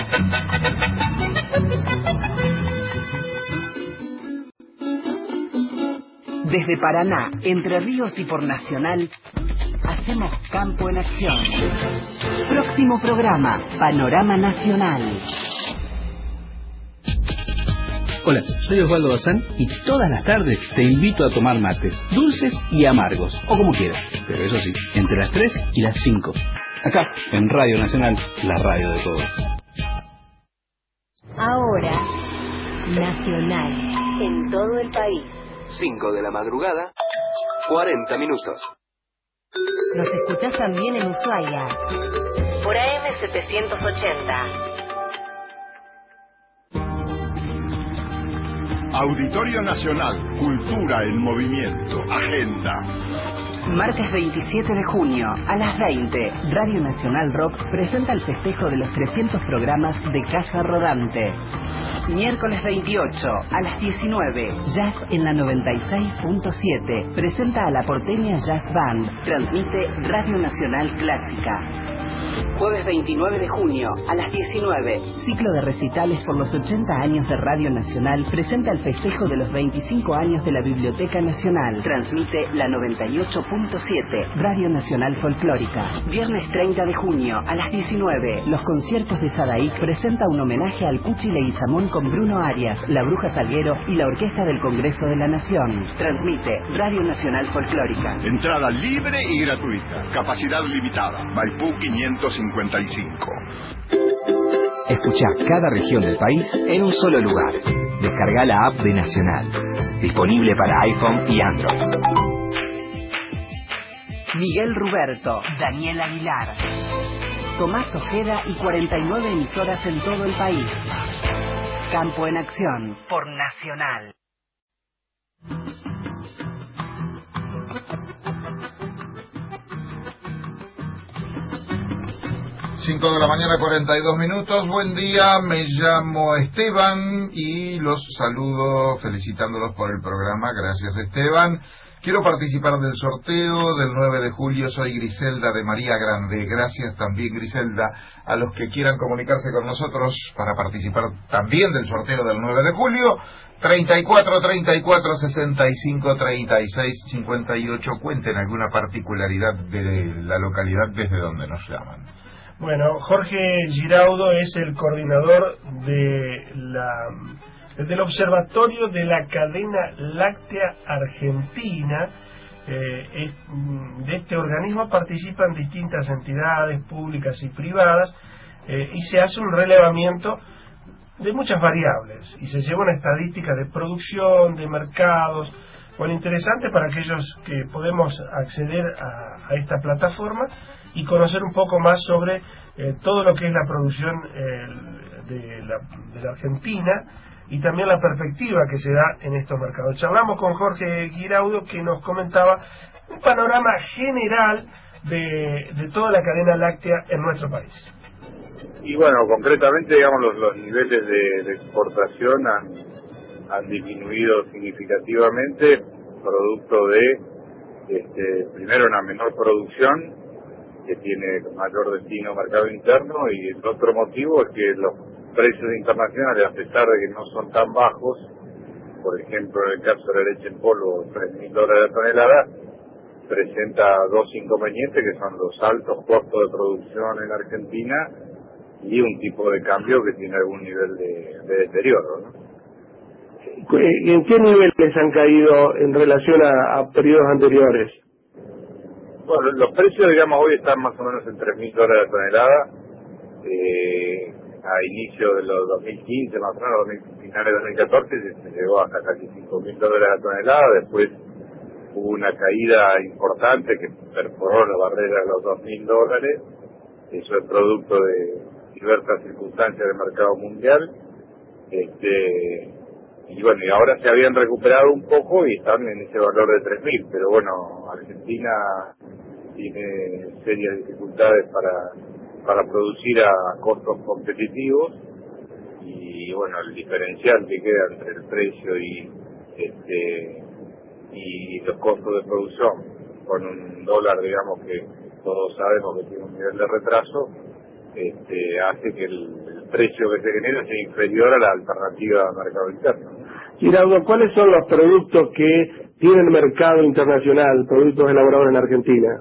Desde Paraná, Entre Ríos y por Nacional, hacemos Campo en Acción. Próximo programa, Panorama Nacional. Hola, soy Osvaldo Bazán y todas las tardes te invito a tomar mates, dulces y amargos, o como quieras, pero eso sí, entre las tres y las cinco. Acá, en Radio Nacional, la radio de todos. Ahora, Nacional, en todo el país. cinco de la madrugada, cuarenta minutos. Nos escuchás también en Ushuaia, por A M setecientos ochenta. Auditorio Nacional, Cultura en Movimiento, Agenda. Martes veintisiete de junio, a las veinte, Radio Nacional Rock presenta el festejo de los trescientos programas de Caja Rodante. Miércoles veintiocho, a las diecinueve, Jazz en la noventa y seis punto siete, presenta a la porteña Jazz Band, transmite Radio Nacional Clásica. Jueves veintinueve de junio, a las diecinueve, ciclo de recitales por los ochenta años de Radio Nacional presenta el festejo de los veinticinco años de la Biblioteca Nacional. Transmite la noventa y ocho punto siete, Radio Nacional Folclórica. Viernes treinta de junio, a las diecinueve, los conciertos de Sadaic presenta un homenaje al Cuchi Leguizamón con Bruno Arias, La Bruja Salguero y la Orquesta del Congreso de la Nación. Transmite Radio Nacional Folclórica. Entrada libre y gratuita. Capacidad limitada. Maipú quinientos cincuenta y cinco. Escuchá cada región del país en un solo lugar. Descarga la app de Nacional. Disponible para iPhone y Android. Miguel Ruberto, Daniel Aguilar, Tomás Ojeda y cuarenta y nueve emisoras en todo el país. Campo en Acción por Nacional. cinco de la mañana, cuarenta y dos minutos. Buen día, me llamo Esteban y los saludo felicitándolos por el programa. Gracias, Esteban. Quiero participar del sorteo del nueve de julio. Soy Griselda de María Grande. Gracias también, Griselda, a los que quieran comunicarse con nosotros para participar también del sorteo del nueve de julio. treinta y cuatro, treinta y cuatro, sesenta y cinco, treinta y seis, cincuenta y ocho. Cuenten alguna particularidad de la localidad desde donde nos llaman. Bueno, Jorge Giraudo es el coordinador de la del Observatorio de la Cadena Láctea Argentina. Eh, es, de este organismo participan distintas entidades públicas y privadas, eh, y se hace un relevamiento de muchas variables y se lleva una estadística de producción, de mercados. Bueno, interesante para aquellos que podemos acceder a, a esta plataforma y conocer un poco más sobre eh, todo lo que es la producción eh, de, la, de la Argentina y también la perspectiva que se da en estos mercados. Charlamos con Jorge Giraudo, que nos comentaba un panorama general de, de toda la cadena láctea en nuestro país. Y bueno, concretamente, digamos, los, los niveles de, de exportación han, han disminuido significativamente, producto de, este, primero, una menor producción, que tiene mayor destino mercado interno, y el otro motivo es que los precios internacionales, a pesar de que no son tan bajos, por ejemplo, en el caso de la leche en polvo, tres mil dólares la tonelada, presenta dos inconvenientes, que son los altos costos de producción en Argentina y un tipo de cambio que tiene algún nivel de, de deterioro, ¿no? ¿En qué niveles han caído en relación a, a periodos anteriores? Bueno, los precios, digamos, hoy están más o menos en tres mil dólares la tonelada. Eh, a inicio de los dos mil quince, más o menos, finales de dos mil catorce, se llegó hasta casi cinco mil dólares la tonelada. Después hubo una caída importante que perforó la barrera de los dos mil dólares. Eso es producto de diversas circunstancias del mercado mundial. Este, y bueno, y ahora se habían recuperado un poco y están en ese valor de tres mil, pero bueno, Argentina tiene serias dificultades para para producir a costos competitivos, y bueno, el diferencial que queda entre el precio y este y los costos de producción, con un dólar, digamos, que todos sabemos que tiene un nivel de retraso, este, hace que el, el precio que se genera sea inferior a la alternativa del mercado interno. Giraudo, ¿cuáles son los productos que tienen mercado internacional, productos elaborados en Argentina?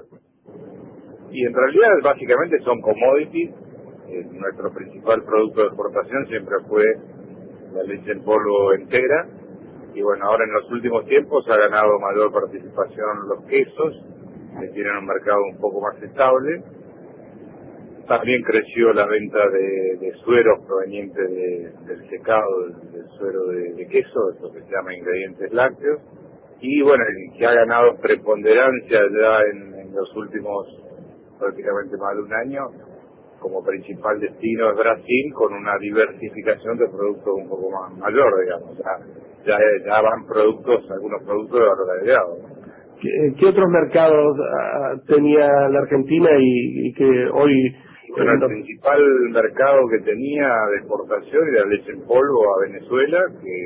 Y en realidad básicamente son commodities. Eh, nuestro principal producto de exportación siempre fue la leche en polvo entera, y bueno, ahora en los últimos tiempos ha ganado mayor participación los quesos, que tienen un mercado un poco más estable. También creció la venta de, de sueros provenientes de, del secado del, del suero de, de queso, lo que se llama ingredientes lácteos, y bueno, el que ha ganado preponderancia ya en, en los últimos prácticamente más de un año como principal destino es Brasil, con una diversificación de productos un poco más mayor, digamos. Ya, ya, ya van productos, algunos productos de valor agregado, ¿no? ¿Qué, ¿Qué otros mercados uh, tenía la Argentina y, y que hoy... Bueno, el principal mercado que tenía de exportación era leche en polvo a Venezuela,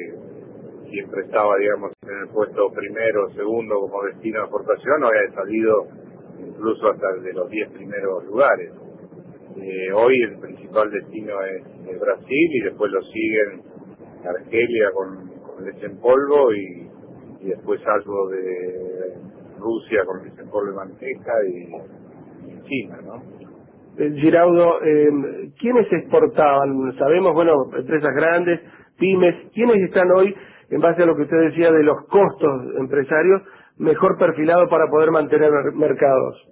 que siempre estaba, digamos, en el puesto primero o segundo como destino de exportación. Hoy ha salido incluso hasta el de los diez primeros lugares. Eh, hoy el principal destino es, es Brasil, y después lo siguen Argelia con, con leche en polvo, y, y después algo de Rusia con leche en polvo y manteca, y, y China, ¿no? Giraudo, eh, ¿quiénes exportaban? Sabemos, bueno, empresas grandes, pymes. ¿Quiénes están hoy, en base a lo que usted decía de los costos empresarios, mejor perfilados para poder mantener mercados?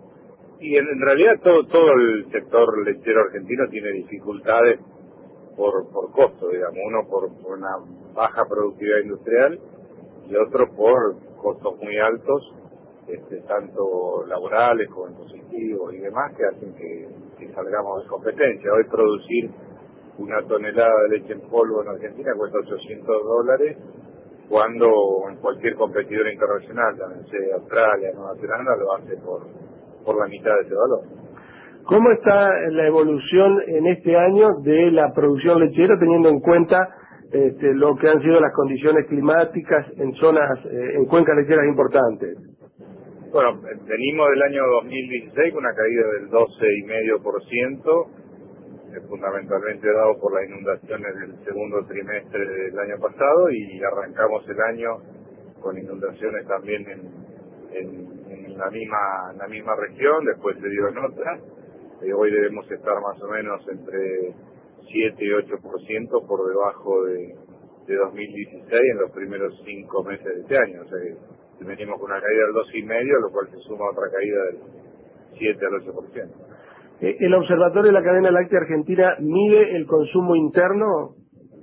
Y en, en realidad todo todo el sector lechero argentino tiene dificultades por por costo, digamos. Uno por, por una baja productividad industrial, y otro por costos muy altos, este, tanto laborales como impositivos y demás, que hacen que, que salgamos de competencia. Hoy producir una tonelada de leche en polvo en Argentina cuesta ochocientos dólares, cuando en cualquier competidor internacional, también sea Australia, Nueva Zelanda, lo hace por, por la mitad de ese valor. ¿Cómo está la evolución en este año de la producción lechera, teniendo en cuenta este, lo que han sido las condiciones climáticas en zonas, eh, en cuencas lecheras importantes. Bueno, venimos del año dos mil dieciséis con una caída del doce coma cinco por ciento, eh, fundamentalmente dado por las inundaciones del segundo trimestre del año pasado, y arrancamos el año con inundaciones también en, en, en la misma en la misma región, después se dio en otra. Eh, hoy debemos estar más o menos entre siete y ocho por ciento por debajo de, de dos mil dieciséis en los primeros cinco meses de este año. O sea que venimos con una caída del dos coma cinco, lo cual se suma a otra caída del siete al ocho por ciento. ¿El Observatorio de la Cadena Láctea Argentina mide el consumo interno?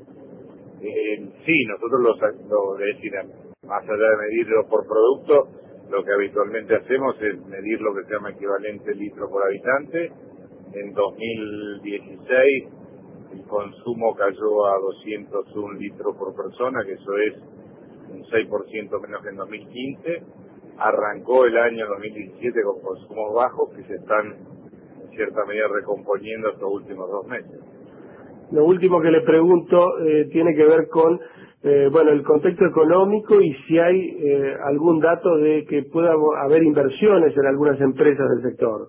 Eh, sí, nosotros lo, lo es decir, más allá de medirlo por producto, lo que habitualmente hacemos es medir lo que se llama equivalente litro por habitante. En dos mil dieciséis el consumo cayó a doscientos un litros por persona, que eso es un seis por ciento menos que en dos mil quince. Arrancó el año dos mil diecisiete con consumos bajos que se están en cierta medida recomponiendo estos últimos dos meses. Lo último que le pregunto eh, tiene que ver con eh, bueno, el contexto económico y si hay eh, algún dato de que pueda haber inversiones en algunas empresas del sector.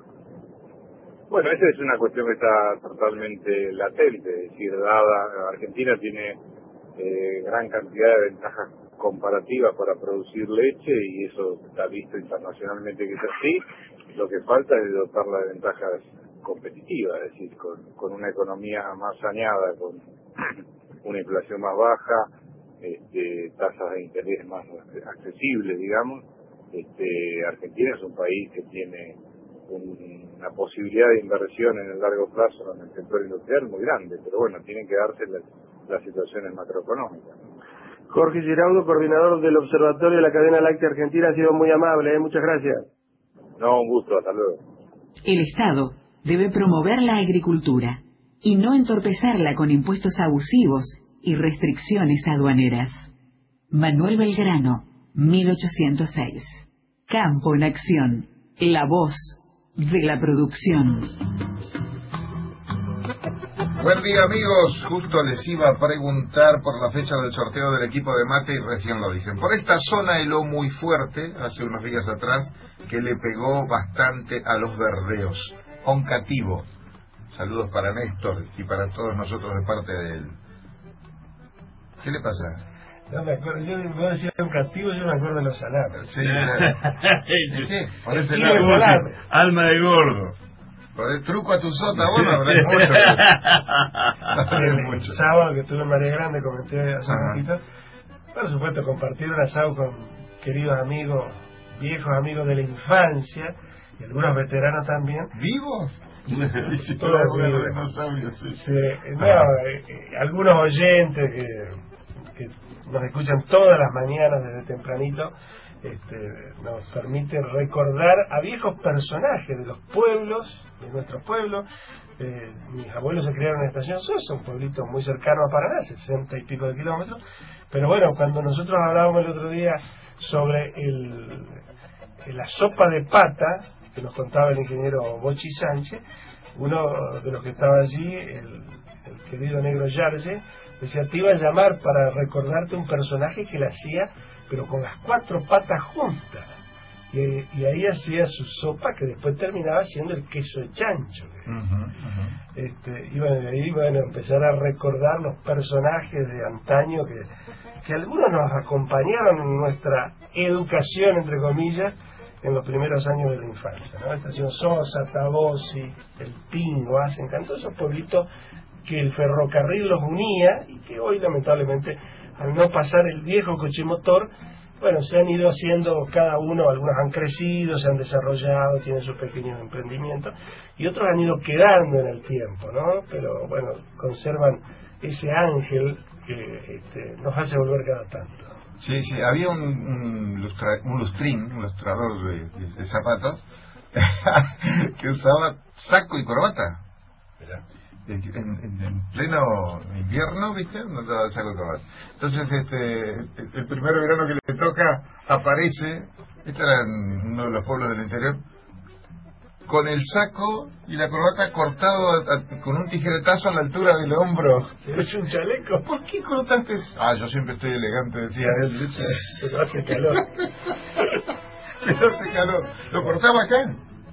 Bueno, esa es una cuestión que está totalmente latente, es decir, dada Argentina tiene eh, gran cantidad de ventajas comparativas para producir leche y eso está visto internacionalmente que es así. Lo que falta es dotarla de ventajas competitivas, es decir, con, con una economía más saneada, con una inflación más baja, este, tasas de interés más accesibles, digamos. Este, Argentina es un país que tiene un, una posibilidad de inversión en el largo plazo en el sector industrial muy grande, pero bueno, tienen que darse las, las situaciones macroeconómicas. Jorge Giraudo, coordinador del Observatorio de la Cadena Láctea Argentina, ha sido muy amable, ¿eh? Muchas gracias. No, un gusto, hasta luego. El Estado debe promover la agricultura y no entorpecerla con impuestos abusivos y restricciones aduaneras. Manuel Belgrano, mil ochocientos seis. Campo en acción, la voz de la producción. Buen día, amigos. Justo les iba a preguntar por la fecha del sorteo del equipo de mate y recién lo dicen. Por esta zona heló muy fuerte hace unos días atrás, que le pegó bastante a los verdeos. Oncativo. Saludos para Néstor y para todos nosotros de parte de él. ¿Qué le pasa? No me acuerdo, yo voy a decir oncativo, yo me acuerdo de los salarios. Sí, claro. ¿Sí? Por ese Sí, lado. salado. Alma de gordo. Por el truco a tu sota, bueno, habrás mucho. El mucho. sábado que estuve en María Grande, comenté hace Ajá. un poquito, por supuesto, compartir un asado con queridos amigos, viejos amigos de la infancia, y algunos veteranos también. ¿Vivos? Todos vivos. Dinosaurios, sí. Sí, no, eh, eh, algunos oyentes que, que nos escuchan todas las mañanas desde tempranito, este, nos permiten recordar a viejos personajes de los pueblos, de nuestros pueblos. Eh, mis abuelos se criaron en Estación Sosa, un pueblito muy cercano a Paraná, sesenta y pico de kilómetros. Pero bueno, cuando nosotros hablábamos el otro día sobre el, la sopa de pata que nos contaba el ingeniero Bochi Sánchez, uno de los que estaba allí, el, el querido negro Yarge, decía, te iba a llamar para recordarte un personaje que la hacía, pero con las cuatro patas juntas. Y, y ahí hacía su sopa que después terminaba siendo el queso de chancho. Uh-huh, uh-huh. Este, y bueno, de ahí bueno, empezar a recordar los personajes de antaño que, que algunos nos acompañaron en nuestra educación, entre comillas, en los primeros años de la infancia, ¿no? Estación Sosa, Tabosi, El Pingo, Asencan, todos esos pueblitos que el ferrocarril los unía y que hoy lamentablemente al no pasar el viejo cochemotor, bueno, se han ido haciendo cada uno, algunos han crecido, se han desarrollado, tienen sus pequeños emprendimientos y otros han ido quedando en el tiempo, ¿no? Pero bueno, conservan ese ángel que este, nos hace volver cada tanto. Sí, sí, había un, un, lustra, un lustrín, un lustrador de, de, de zapatos que usaba saco y corbata. En, en, en pleno invierno, ¿viste? No usaba saco y corbata. Entonces, este, el, el primer verano que le toca aparece, este era en uno de los pueblos del interior, con el saco y la corbata cortado a, a, con un tijeretazo a la altura del hombro. ¿Es un chaleco? ¿Por qué cortaste eso? Ah, yo siempre estoy elegante, decía él. Pero hace calor. Pero hace calor. ¿Lo cortaba acá?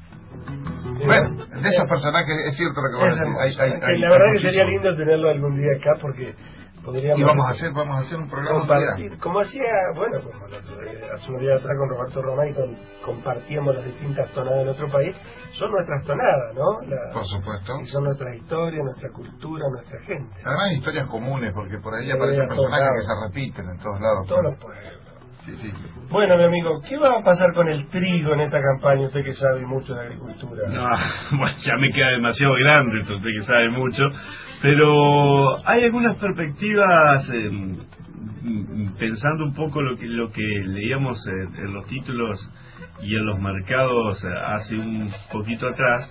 Bueno, de esos personajes es cierto lo que vos decís. Hay, hay, hay, la verdad que sería lindo tenerlo algún día acá porque podríamos... Y vamos a hacer, vamos a hacer un programa compartir, como hacía, bueno, como hace un día atrás con Roberto Román, con, compartíamos las distintas tonadas de nuestro país, son nuestras tonadas, ¿no? La, por supuesto. Y son nuestras historias, nuestra cultura, nuestra gente. Además hay historias comunes, porque por ahí aparecen personajes que se repiten en todos lados. Todos los pueblos. Sí, sí. Bueno, mi amigo, ¿qué va a pasar con el trigo en esta campaña? Usted que sabe mucho de agricultura. No, bueno, ya me queda demasiado grande, usted que sabe mucho. Pero hay algunas perspectivas, eh, pensando un poco lo que lo que leíamos en, en los títulos y en los mercados hace un poquito atrás.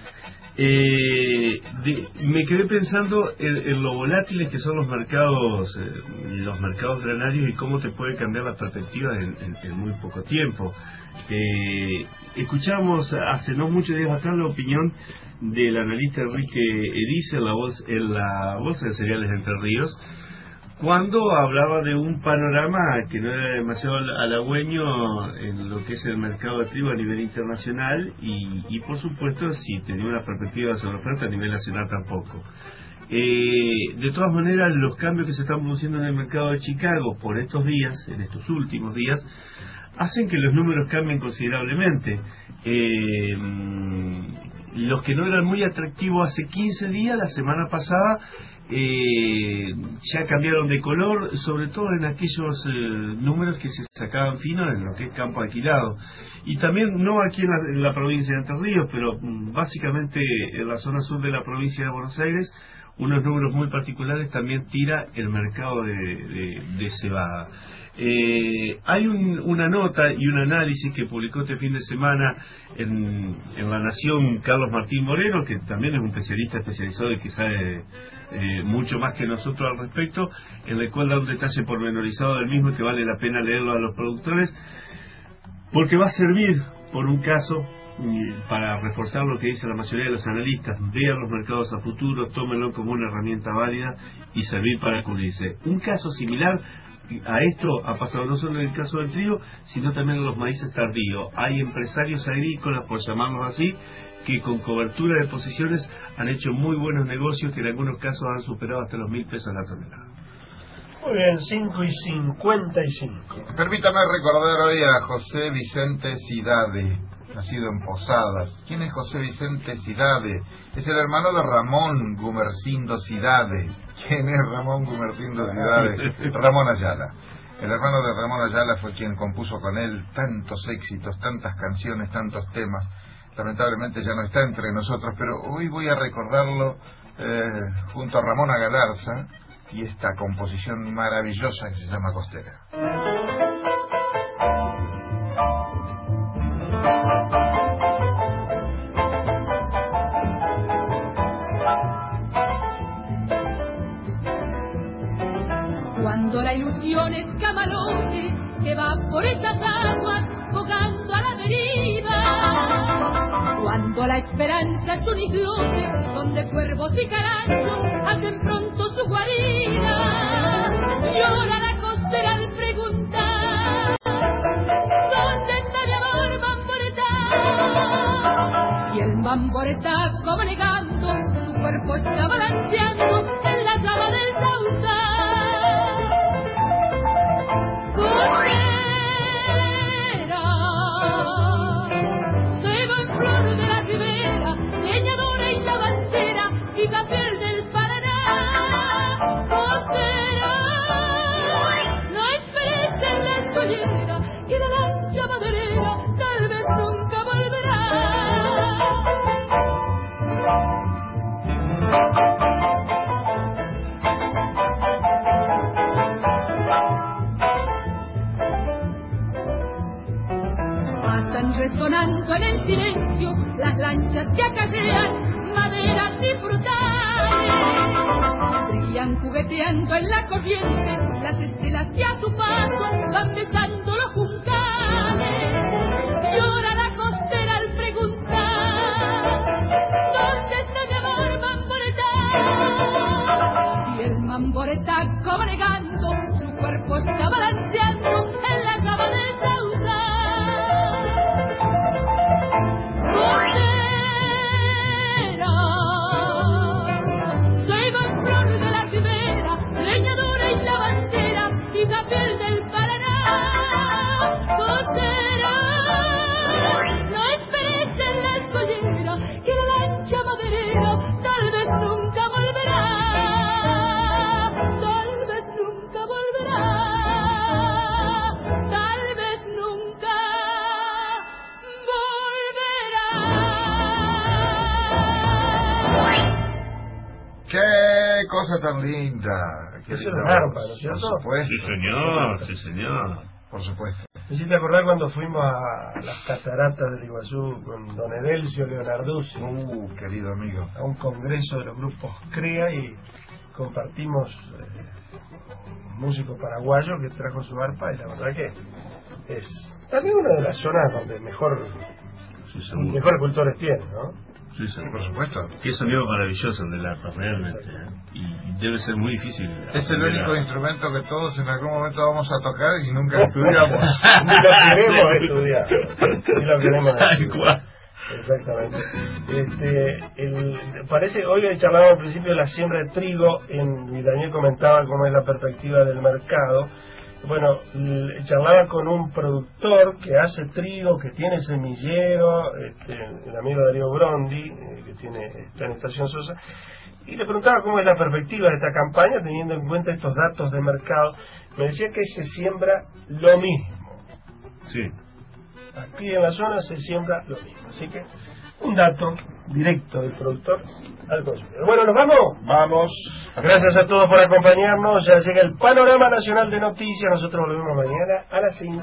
Eh, de, me quedé pensando en, en lo volátiles que son los mercados eh, los mercados granarios y cómo te puede cambiar las perspectivas en, en, en muy poco tiempo. Eh, escuchamos hace no muchos días atrás la opinión del analista Enrique Erice en la, voz, en la Bolsa de Cereales de Entre Ríos, cuando hablaba de un panorama que no era demasiado halagüeño en lo que es el mercado de trigo a nivel internacional y, y por supuesto si tenía una perspectiva sobre oferta a nivel nacional tampoco. Eh, de todas maneras, los cambios que se están produciendo en el mercado de Chicago por estos días, en estos últimos días, hacen que los números cambien considerablemente. Eh, los que no eran muy atractivos hace quince días, la semana pasada, Eh, ya cambiaron de color, sobre todo en aquellos eh, números que se sacaban finos en lo que es campo alquilado, y también no aquí en la, en la provincia de Entre Ríos, pero mm, básicamente en la zona sur de la provincia de Buenos Aires, unos números muy particulares también tira el mercado de, de, de cebada. Eh, hay un, una nota y un análisis que publicó este fin de semana en, en La Nación Carlos Martín Moreno, que también es un especialista especializado y que sabe eh, mucho más que nosotros al respecto, en el cual da un detalle pormenorizado del mismo que vale la pena leerlo a los productores, porque va a servir, por un caso, para reforzar lo que dice la mayoría de los analistas: vean los mercados a futuro, tómenlo como una herramienta válida y servir para cubrirse. Un caso similar a esto ha pasado no solo en el caso del trigo, sino también en los maíces tardíos. Hay empresarios agrícolas, por llamarlos así, que con cobertura de posiciones han hecho muy buenos negocios, que en algunos casos han superado hasta los mil pesos la tonelada. Muy bien, cinco y cincuenta y cinco. Permítame recordar hoy a José Vicente Cidade, nacido en Posadas. ¿Quién es José Vicente Cidade? Es el hermano de Ramón Gumersindo Cidade. ¿Quién es Ramón Gumersindo Cidade? Ramón Ayala. El hermano de Ramón Ayala fue quien compuso con él tantos éxitos, tantas canciones, tantos temas. Lamentablemente ya no está entre nosotros, pero hoy voy a recordarlo eh, junto a Ramona Galarza y esta composición maravillosa que se llama Costera. Cuando la ilusión es camalote que va por esas aguas jugando a la deriva, cuando la esperanza es un islote donde cuervos y caranchos hacen pronto su guarida, llora la costera al preguntar ¿dónde está mi amor Mamboretá? Y el Mamboretá, como negando, su cuerpo está balanceando en la llama del sausal. Costera, ceba en flor de la ribera, leñadora y lavandera, y papel del Paraná. Costera, no esperes en la escollera, que la lancha maderera tal vez nunca volverá. Resonando en el silencio las lanchas que acarrean maderas y frutales, brillan jugueteando en la corriente las estelas que a su paso van besando los juncales. Llora la costera al preguntar cuerpo está balanceando en la cama del sausal. Costera, soy más flor de la ribera, leñadora y lavandera, y la piel del Paraná. Costera, no esperes en la escollera, que la lancha maderera tal vez nunca volverá. Tal vez nunca volverá. Tal vez nunca volverá. ¡Qué cosa tan linda! ¡Qué Es linda una arpa, voz! ¿no es cierto? Por supuesto. Sí, señor, sí, señor. Por supuesto. Me hiciste acordar cuando fuimos a las cataratas del Iguazú con don Edelcio Leonarduzzi. Uh, querido amigo. A un congreso de los grupos CREA y compartimos eh, un músico paraguayo que trajo su arpa y la verdad que es también una de las zonas donde mejor Sí, seguro. mejores cultores tiene, ¿no? Sí, seguro. Por supuesto. Qué sonido maravilloso el del arpa, realmente. ¿eh? Y debe ser muy difícil. Es el único a... instrumento que todos en algún momento vamos a tocar y nunca estudiamos. Ni lo queremos estudiar. Ni lo queremos Tal estudiar. cual. Exactamente. Este, el, parece, hoy charlábamos al principio de la siembra de trigo, en, y Daniel comentaba cómo es la perspectiva del mercado. Bueno, l- charlaba con un productor que hace trigo, que tiene semillero, este, el amigo Darío Brondi, eh, que tiene está en Estación Sosa, y le preguntaba cómo es la perspectiva de esta campaña, teniendo en cuenta estos datos de mercado. Me decía que se siembra lo mismo. Sí. Aquí en la zona se siembra lo mismo. Así que un dato directo del productor al consumidor. Bueno, ¿nos vamos? Vamos. Gracias a todos por acompañarnos. Ya llega el Panorama Nacional de Noticias. Nosotros volvemos mañana a las cinco.